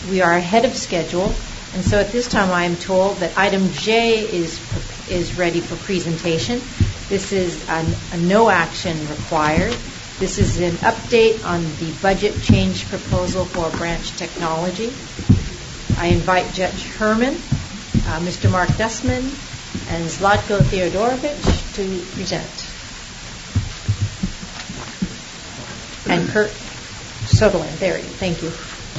we are ahead of schedule, and so at this time I am told that item J is ready for presentation. This is a no action required. This is an update on the budget change proposal for Branch Technology. I invite Judge Herman, Mr. Mark Dustman, and Zlatko Theodorovich to present. And Kurt Soderland, there you go. Thank you.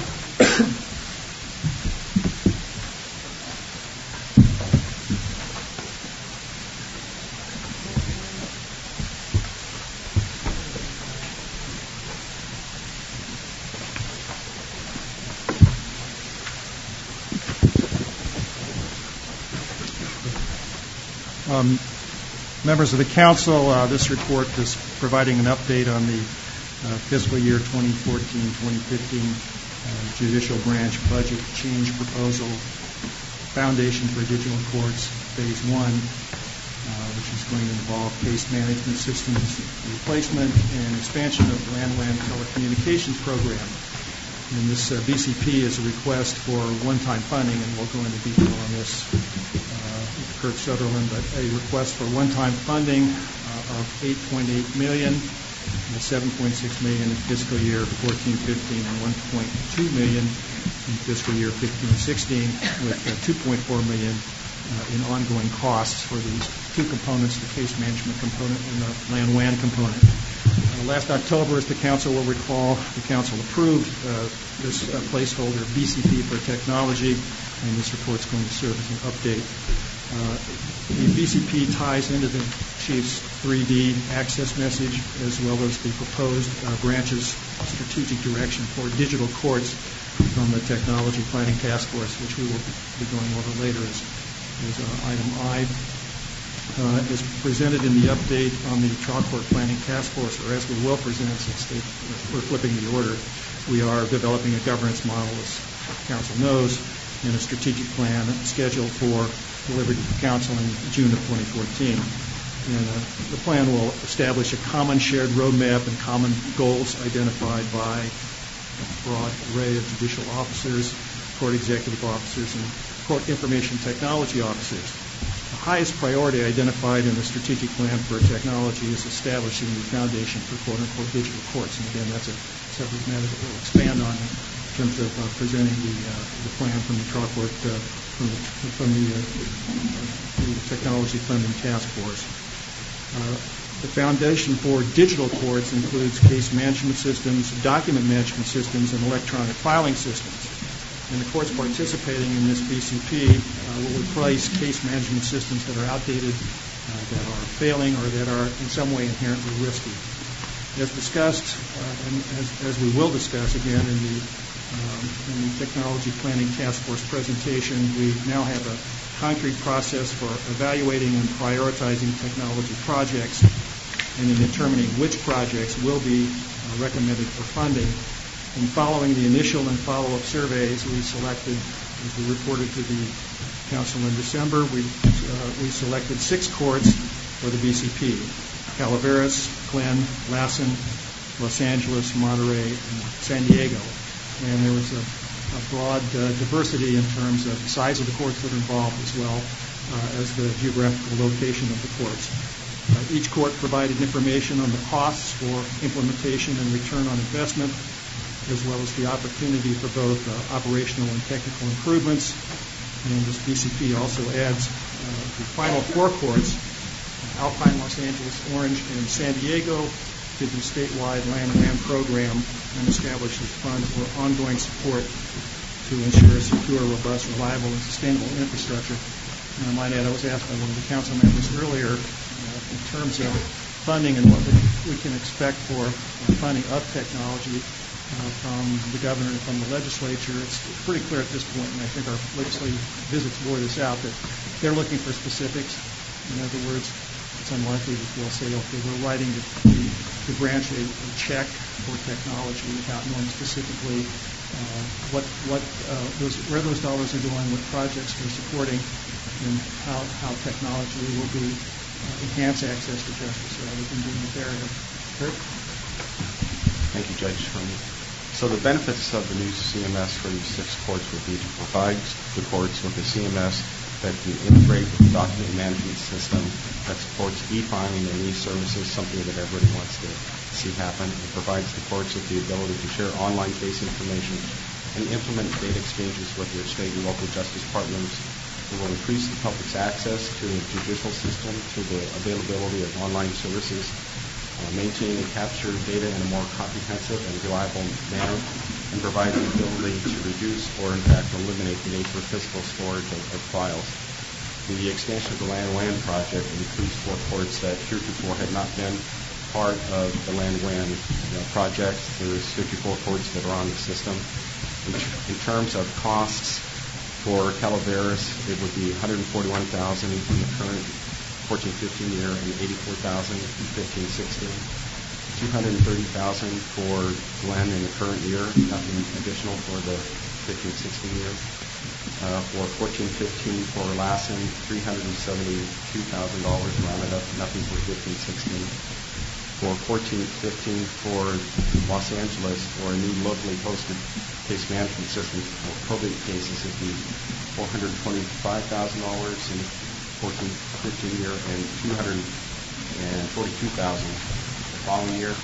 Members of the Council, this report is providing an update on the fiscal year 2014-2015 Judicial Branch Budget Change Proposal, Foundation for Digital Courts, Phase 1, which is going to involve case management systems replacement and expansion of the Land Telecommunications Program. And this BCP is a request for one-time funding, and we'll go into detail on this with Kurt Sutherland, but a request for one-time funding of $8.8 million, and $7.6 million in fiscal year 14-15, and $1.2 million in fiscal year 15-16, with $2.4 million in ongoing costs for these two components, the case management component and the Land WAN component. Last October, as the Council will recall, the Council approved this placeholder BCP for technology, and this report is going to serve as an update. The BCP ties into the Chief's 3D access message, as well as the proposed branch's strategic direction for digital courts from the Technology Planning Task Force, which we will be going over later as item I. As presented in the update on the Trial Court Planning Task Force, or as we will present since we're flipping the order, we are developing a governance model, as Council knows, and a strategic plan scheduled for delivered to the Council in June of 2014. And the plan will establish a common shared roadmap and common goals identified by a broad array of judicial officers, court executive officers, and court information technology officers. The highest priority identified in the strategic plan for technology is establishing the foundation for quote-unquote digital courts. And again, that's a separate matter that we'll expand on in terms of presenting the plan from the trial court from the Technology Funding Task Force. The foundation for digital courts includes case management systems, document management systems, and electronic filing systems. And the courts participating in this BCP will replace case management systems that are outdated, that are failing, or that are in some way inherently risky. As discussed, and as we will discuss again in the Technology Planning Task Force presentation, we now have a concrete process for evaluating and prioritizing technology projects and in determining which projects will be recommended for funding. And following the initial and follow-up surveys, we selected, as we reported to the Council in December, we selected 6 courts for the BCP: Calaveras, Glen, Lassen, Los Angeles, Monterey, and San Diego. And there was a broad diversity in terms of the size of the courts that are involved, as well as the geographical location of the courts. Each court provided information on the costs for implementation and return on investment, as well as the opportunity for both operational and technical improvements. And this BCP also adds the final 4 courts, Alpine, Los Angeles, Orange, and San Diego, to the statewide Land WAN program, and establishes funds for ongoing support to ensure secure, robust, reliable, and sustainable infrastructure. And I might add, I was asked by one of the council members earlier in terms of funding and what we can expect for funding of technology from the governor and from the legislature. It's pretty clear at this point, and I think our legislative visits bore this out, that they're looking for specifics. In other words, it's unlikely that they'll say, okay, we're writing the branch a check for technology without knowing specifically where those dollars are going, what projects they're supporting, and how technology will be enhance access to justice rather than being a barrier. Kurt? Thank you, Judge. So the benefits of the new CMS for these 6 courts would be to provide the courts with a CMS that can integrate with the document management system that supports e-filing and e-services, something that everybody wants to see happen. It provides the courts with the ability to share online case information and implement data exchanges with their state and local justice partners. It will increase the public's access to the judicial system, to the availability of online services, maintain and capture data in a more comprehensive and reliable manner, and provide the ability to reduce or, in fact, eliminate the need for physical storage of files. The expansion of the Land-WAN project includes 4 courts that heretofore had not been part of the Land-WAN project. There's 54 courts that are on the system. In terms of costs for Calaveras, it would be $141,000 in the current 14-15 year and $84,000 in 15-16. $230,000 for Glenn in the current year, nothing additional for the 15-16 year. For 14-15 for Lassen, $372,000 rounded up, nothing for 15-16. For 14-15 for Los Angeles, for a new locally hosted case management system for probate cases, it would be $425,000 in 14-15 year and $242,000 the following year.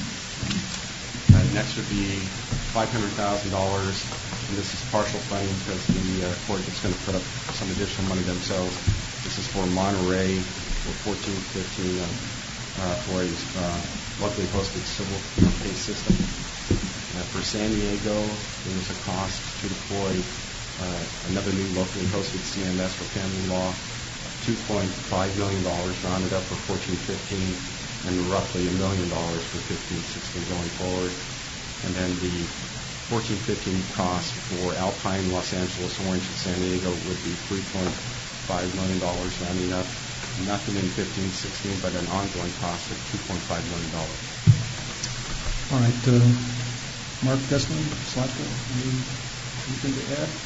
Next would be $500,000, and this is partial funding because the court is going to put up some additional money themselves. This is for Monterey for 14-15 for a locally hosted civil case system. For San Diego, there was a cost to deploy another new locally hosted CMS for family law, $2.5 million rounded up for 14-15, and roughly $1 million for 15-16 going forward. And then the 14-15 cost for Alpine, Los Angeles, Orange, and San Diego would be $3.5 million rounding up. Nothing in 15-16, but an ongoing cost of $2.5 million. All right. Mark Desmond, Slotko, anything to add?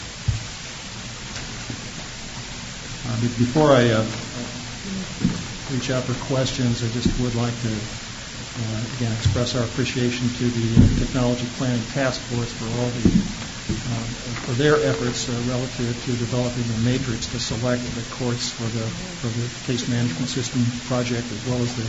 Before I reach out for questions, I just would like to again express our appreciation to the Technology Planning Task Force for all for their efforts relative to developing a matrix to select the courts for the case management system project, as well as the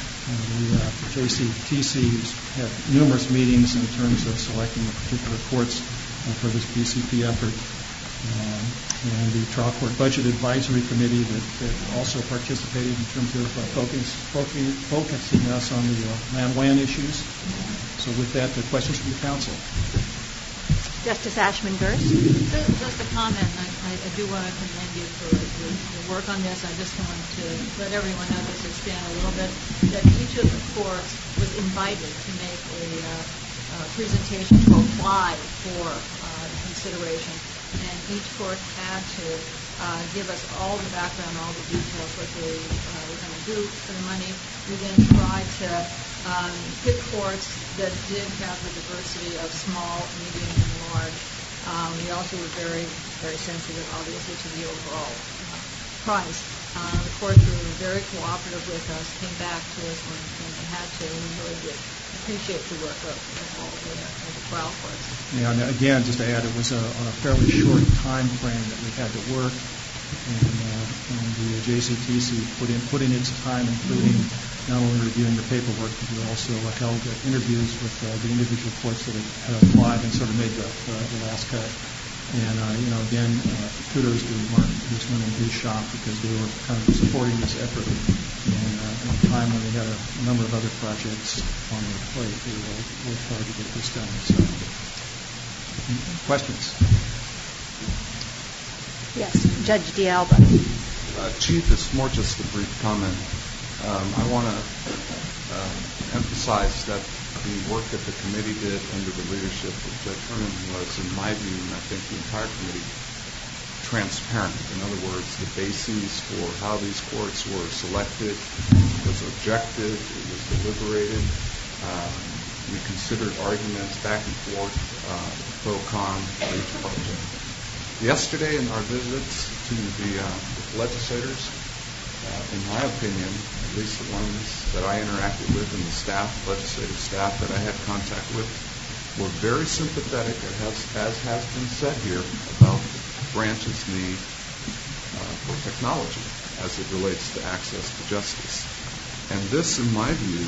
JCTC's had numerous meetings in terms of selecting the particular courts for this BCP effort. And the Trial Court Budget Advisory Committee that also participated in terms of focusing us on the Land-WAN issues. So with that, the questions from the council. Justice Ashman-Gurst. Just a comment. I do want to commend you for your work on this. I just want to let everyone know this, expand a little bit, that each of the courts was invited to make a presentation to apply for consideration. And each court had to give us all the background, all the details, what they were going to do for the money. We then tried to pick courts that did have the diversity of small, medium, and large. We also were very, very sensitive, obviously, to the overall price. The courts were very cooperative with us, came back to us when they had to, and we really did appreciate the work of all the trial courts. Yeah, and again, just to add, it was on a fairly short time frame that we had to work, and the JCTC put in its time, including not only reviewing the paperwork, but we also held interviews with the individual courts that had applied and sort of made the last cut. And again, kudos to Mark Guzman and his shop, because they were kind of supporting this effort. And at a time when we had a number of other projects on their plate, they worked hard to get this done. So, questions? Yes, Judge D'Alba. Chief, it's more just a brief comment. I want to emphasize that the work that the committee did under the leadership of Judge Herman was, in my view, and I think the entire committee, transparent. In other words, the bases for how these courts were selected was objective, it was deliberated. We considered arguments back and forth, pro, con, for each project. Yesterday, in our visits to the legislators, in my opinion, at least the ones that I interacted with and the staff, legislative staff that I had contact with, We're very sympathetic, as has been said here, about the branch's need for technology as it relates to access to justice. And this, in my view,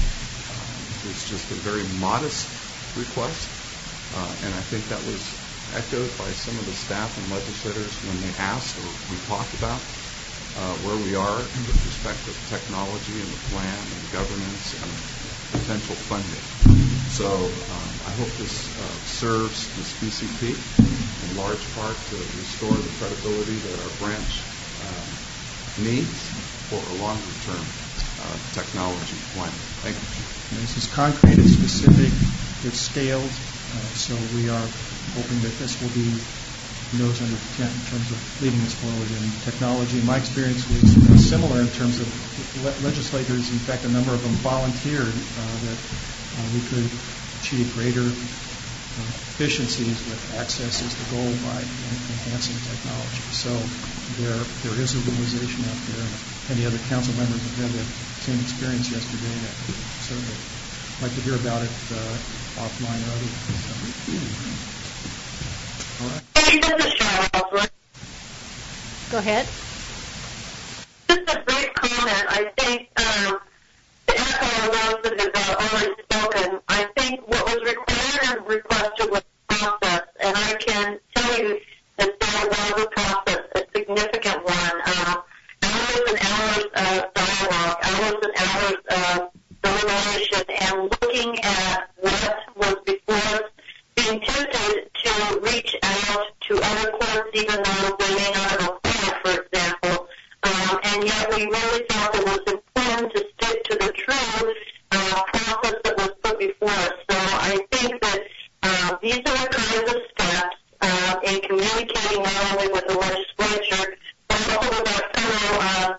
is just a very modest request, and I think that was echoed by some of the staff and legislators when they asked or we talked about where we are with respect to technology and the plan and governance and potential funding. So I hope this serves this BCP in large part to restore the credibility that our branch needs for a longer-term technology plan. Thank you. And this is concrete, it's specific, it's scaled, so we are hoping that this will be nose under the tent in terms of leading us forward in technology. My experience was similar in terms of legislators. In fact, a number of them volunteered that we could achieve greater efficiencies with access as the goal by enhancing technology. So there is a realization out there. Any other council members have had the same experience yesterday. I'd certainly like to hear about it offline or otherwise. All right. This is Cheryl. Go ahead. Just a brief comment. I think to echo those that have already spoken, I think what was required and requested was process, and I can tell you that there was a process, a significant one. Hours and hours of dialogue, hours and hours of deliberation, and looking at what was before us, being tempted to reach out to other courts, even though they may not have applied, for example. And yet we really felt it was important to stick to the true process that was put before us. So I think that these are the kinds of steps in communicating not only with the legislature, but also with our fellow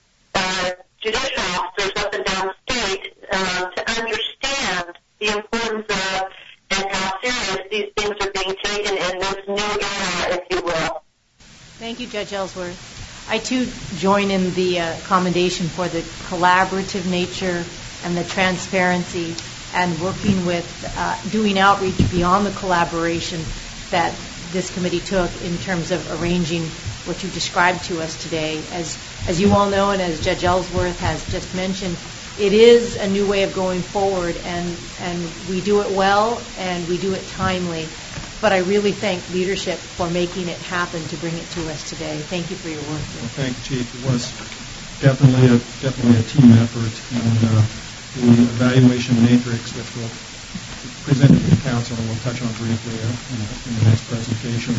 judicial officers up and down the state to understand the importance of and how serious these things are being taken in this new era, if you will. Thank you, Judge Ellsworth. I, too, join in the commendation for the collaborative nature and the transparency and working with doing outreach beyond the collaboration that this committee took in terms of arranging what you described to us today. As you all know, and as Judge Ellsworth has just mentioned, it is a new way of going forward, and we do it well and we do it timely. But I really thank leadership for making it happen to bring it to us today. Thank you for your work. Well, thank you, Chief. It was definitely a team effort, and the evaluation matrix that we'll present to the council and we'll touch on briefly in the next presentation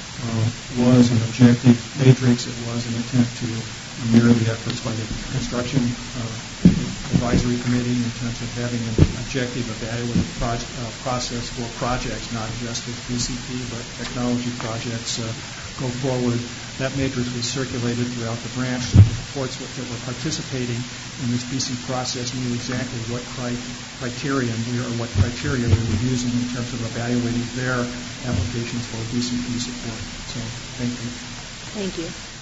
was an objective matrix. It was an attempt to mirror the efforts by the construction advisory committee in terms of having an objective evaluative process for projects, not just with BCP, but technology projects go forward. That matrix was circulated throughout the branch. The courts that were participating in this BC process knew exactly what criteria we were using in terms of evaluating their applications for BCP support. So thank you. Thank you.